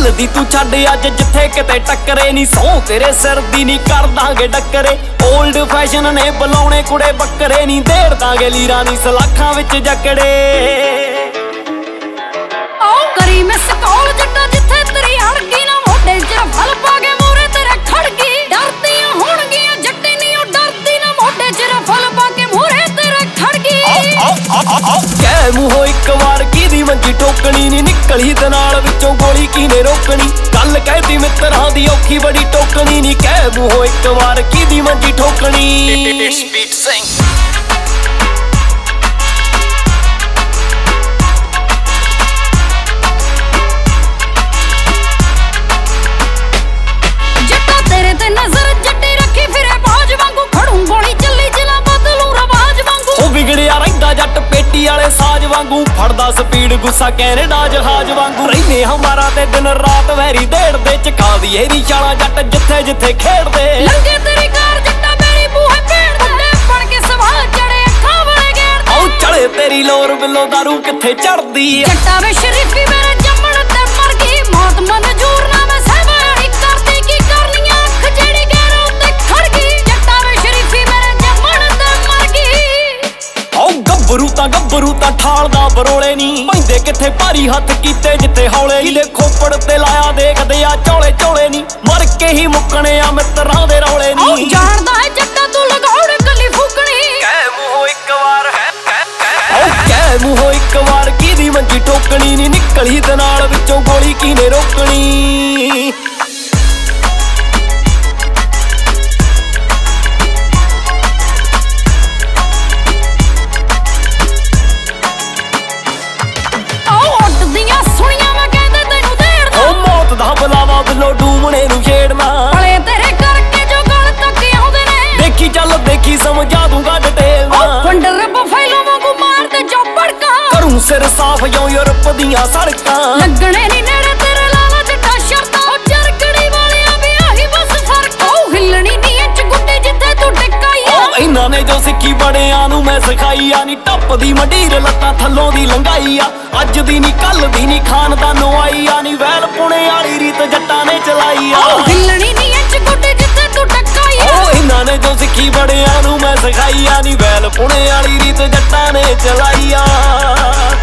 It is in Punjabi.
ਦੀ ਤੂੰ ਛੱਡ ਅੱਜ ਜਿੱਥੇ ਕਿਤੇ ਟੱਕਰੇ ਨੀ ਸੌ ਤੇਰੇ ਸਿਰ ਦੀ ਨੀ ਕਰ ਦਾਂਗੇ ਡੱਕਰੇ ਓਲਡ ਫੈਸ਼ਨ ਨੇ ਬੁਲਾਉਣੇ ਕੁੜੇ ਬੱਕਰੇ ਨੀ ਦੇੜ ਦਾਂਗੇ ਲੀਰਾਂ ਨੀ ਸਲਾਖਾਂ ਵਿੱਚ ਜਕੜੇ ਆਓ ਕਰੀ ਮਿਸ ਕਾਲ ਜੱਟਾ ਜਿੱਥੇ ਤੇਰੀ ਅੜਗੀ ਨਾ ਮੋਢੇ 'ਚ ਫਲ ਪਾ ਕੇ ਮੂਰੇ ਤੇਰੇ ਖੜਗੀ ਡਰਦੀਆਂ ਹੋਣਗੀਆਂ ਜੱਟੇ ਨੀ ਉਹ ਡਰਦੀ ਨਾ ਮੋਢੇ 'ਚ ਫਲ ਪਾ ਕੇ ਮੂਰੇ ਤੇਰੇ ਖੜਗੀ ਕਹਿ ਮੂੰਹੋਂ ਇੱਕ ਵਾਰ ਕਿਹਦੀ ਮੰਜੀ ਟੋਕਣੀ ਨੀ ਨਿਕਲੀ ਤੇ ਨਾਲ ਵਿੱਚੋਂ ਗੋਲੀ ਕਿਨੇ ਰੋਕਣੀ ਗੱਲ ਕਹਿਦੀ ਮਿੱਤਰਾਂ ਦੀ ਔਖੀ ਬੜੀ ਟੋਕਣੀ ਨੀ ਕਹਿ ਮੂੰਹੋਂ ਇੱਕ ਵਾਰ ਕਿਹਦੀ ਮੰਜੀ ਠੋਕਣੀ ਜੱਟ ਪੇਟੀ ਵਾਲੇ ਸਾਜ ਵਾਂਗੂ ਫੜਦਾ ਸਪੀਡ ਗੁੱਸਾ ਕੈਨੇਡਾ ਜਹਾਜ਼ ਵਾਂਗੂ ਰਹਿਨੇ ਹਮਾਰਾ ਤੇ ਦਿਨ ਰਾਤ ਵੈਰੀ ਦੇੜਦੇ ਚਖਾ ਦੀ ਇਹਦੀ ਛਾਲਾ ਜੱਟ ਜਿੱਥੇ ਜਿੱਥੇ ਖੇਡਦੇ ਲੰਗੇ ਤੇਰੀ ਕਾਰ ਜੱਟਾ ਮੇਰੀ ਬੂਹੇ ਭੇੜਦੇ ਬਣ ਕੇ ਸਵਾਲ ਚੜੇ ਅੱਖਾਂ ਵਾਲੇ ਗੇੜਦੇ ਆਉ ਚੜੇ ਤੇਰੀ ਲੋਰ ਬਿੱਲੋ ਦਾਰੂ ਕਿੱਥੇ ਚੜਦੀ ਜੱਟਾ ਵੇ ਸ਼ਰੀਫੀ ਮੇਰੇ ਜੰਮਣ ਤੇ ਮਰ ਗਈ ਮੌਤ ਮਨਜ਼ੂਰ ਨਾ ਮੈਂ ਸਹਿਬਾਣੀ ਕਰਦੀ ਕੀ ਕਰਨੀਆਂ ਅੱਖ ਜਿਹੜੀ ਗੈਰ ਉੱਤੇ ਖੜ ਗਈ ਜੱਟਾ ਵੇ ਸ਼ਰੀਫੀ ਮੇਰੇ ਜੰਮਣ ਤੇ ਮਰ ਗਈ ਆਉ ਗੱਭਰੂ ਤਾਂ ਠਾਲਦਾ ਬਰੋਲੇ ਨੀ ਪੈਂਦੇ ਕਿੱਥੇ ਭਾਰੀ ਹੱਥ ਕੀਤੇ ਜਿੱਥੇ ਹੌਲੇ ਇਹਦੇ ਖੋਪੜ ਤੇ ਲਾਇਆ ਦੇਖਦੇ ਆ ਝੋਲੇ ਝੋਲੇ ਨੀ ਮਰ ਕੇ ਹੀ ਮੁੱਕਣੇ ਆ ਮਿੱਤਰਾਂ ਦੇ ਰੌਲੇ ਨੀ ਜਾਣਦਾ ਹੈ ਜੱਟਾ ਤੂੰ ਲਗਾਉਣ ਕੱਲੀ ਫੂਕਣੀ ਕਹਿ ਮੂੰਹੋਂ ਇੱਕ ਵਾਰ ਕਹਿ ਮੂੰਹੋਂ ਇੱਕ ਵਾਰ ਕਿਹਦੀ ਮੰਜੀ ਠੋਕਣੀ ਨੀ ਨਿਕਲੀ ਤੇ ਨਾਲ ਵਿੱਚੋਂ ਗੋਲੀ ਕਿਨੇ ਰੋਕਣੀ ਬੁਲਾਵਾ ਬਿੱਲੋ ਡੂਮਣੇ ਨੂੰ ਛੇੜਨਾ ਭਲੇ ਤੇਰੇ ਕਰਕੇ ਜੋ ਗਲ ਤੱਕ ਆਉਂਦੇ ਨੇ ਦੇਖੀ ਚੱਲ ਦੇਖੀ ਸਮਝਾ ਦੂੰਗਾ ਡਿਟੇਲ ਨਾਲ ਵੰਡਰ ਬਫੈਲੋ ਵਾਂਗੂ ਮਾਰਦੇ ਜੋ ਭੜਕਾਂ ਕਰੂੰ ਸਿਰ ਸਾਫ ਜੋ ਯੂਰਪ ਦੀਆਂ ਸੜਕਾਂ ਲੱਗਣੇ ਨੀ ਨੇੜੇ ਤੇਰੇ ਲਾਲਾ ਜੱਟਾ ਸ਼ਰਤਾਂ ਉਹ ਜਰਗੜੀ ਵਾਲਿਆਂ ਵੀ ਆਹੀ ਬਸ ਫਰਕ ਉਹ ਹਿੱਲਣੀ ਨੀ ਇੰਚ ਗੁੱਡੇ ਜਿੱਥੇ ਤੂੰ ਟਿਕਾਈ ਆ ਇਹਨਾਂ ਨੇ ਜੋ ਸਿੱਖੀ ਬੜਿਆਂ ਨੂੰ ਮੈਂ ਸਿਖਾਈ ਆ ਨੀ ਟੱਪਦੀ ਮੰਡੀਰ ਲੱਤਾਂ ਥੱਲੋਂ ਦੀ ਲੰਘਾਈ ਆ ਅੱਜ ਦੀ ਨੀ ਕੱਲ ਦੀ ਨੀ ਖਾਨਦਾਨੋਂ ਆਈ ਆ ਨੀ ਵੈਲ ਪੁਣੇ ਵਾਲੀ ਰੀਤ ਜੱਟਾਂ ਨੇ ਚਲਾਈ ਆ ਹਿੱਲਣੀ ਨੀ ਇੰਚ ਗੁੱਡੇ ਜਿੱਥੇ ਤੂੰ ਟਿਕਾਈ ਆ ਇਹਨਾਂ ਨੇ ਜੋ ਸਿੱਖੀ ਬੜਿਆਂ ਨੂੰ ਮੈਂ ਸਿਖਾਈ ਆ ਨੀ ਵੈਲ ਪੁਣੇ ਵਾਲੀ ਰੀਤ ਜੱਟਾਂ ਨੇ ਚਲਾਈ ਆ